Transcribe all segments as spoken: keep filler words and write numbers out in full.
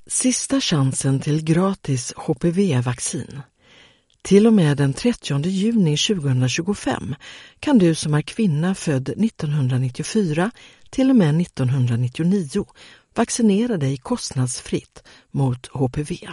Sista chansen till gratis H P V-vaccin. Till och med den trettionde juni tjugohundratjugofem kan du som är kvinna född nittonhundranittiofyra till och med nittonhundranittionio vaccinera dig kostnadsfritt mot H P V.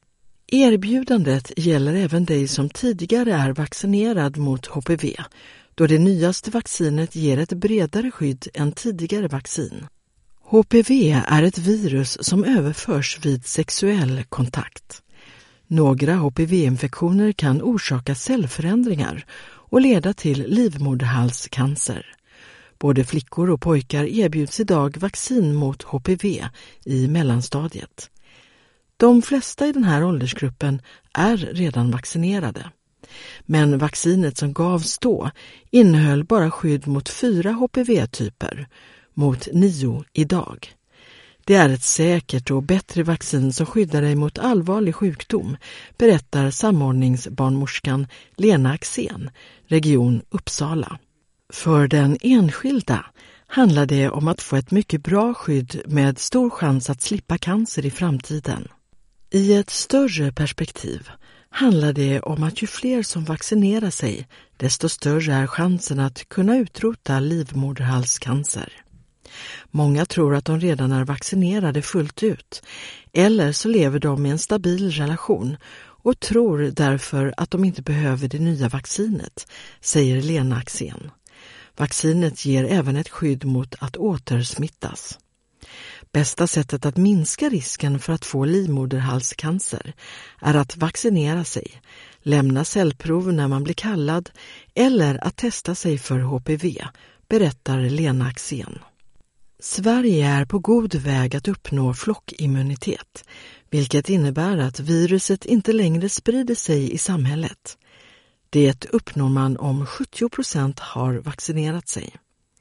Erbjudandet gäller även dig som tidigare är vaccinerad mot H P V, då det nyaste vaccinet ger ett bredare skydd än tidigare vaccin. H P V är ett virus som överförs vid sexuell kontakt. Några H P V-infektioner kan orsaka cellförändringar och leda till livmoderhalscancer. Både flickor och pojkar erbjuds idag vaccin mot H P V i mellanstadiet. De flesta i den här åldersgruppen är redan vaccinerade. Men vaccinet som gavs då innehöll bara skydd mot fyra H P V-typer, mot nio idag. Det är ett säkert och bättre vaccin som skyddar dig mot allvarlig sjukdom, berättar samordningsbarnmorskan Lena Axén, Region Uppsala. För den enskilda handlar det om att få ett mycket bra skydd med stor chans att slippa cancer i framtiden. I ett större perspektiv handlar det om att ju fler som vaccinerar sig, desto större är chansen att kunna utrota livmoderhalscancer. Många tror att de redan är vaccinerade fullt ut, eller så lever de i en stabil relation och tror därför att de inte behöver det nya vaccinet, säger Lena Axén. Vaccinet ger även ett skydd mot att återsmittas. Bästa sättet att minska risken för att få livmoderhalscancer är att vaccinera sig, lämna cellprov när man blir kallad eller att testa sig för H P V, berättar Lena Axén. Sverige är på god väg att uppnå flockimmunitet, vilket innebär att viruset inte längre sprider sig i samhället. Det uppnår man om sjuttio procent har vaccinerat sig.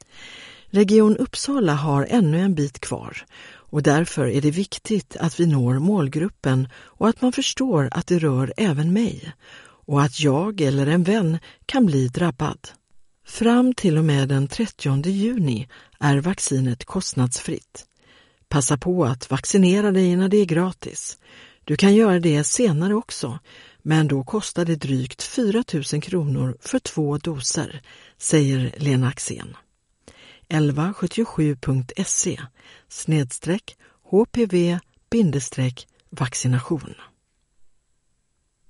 Region Uppsala har ännu en bit kvar och därför är det viktigt att vi når målgruppen och att man förstår att det rör även mig och att jag eller en vän kan bli drabbad. Fram till och med den trettionde juni är vaccinet kostnadsfritt. Passa på att vaccinera dig när det är gratis. Du kan göra det senare också, men då kostar det drygt fyra tusen kronor för två doser, säger Lena Axén. elva sjuttiosju punkt se snedstreck hpv bindestreck vaccination.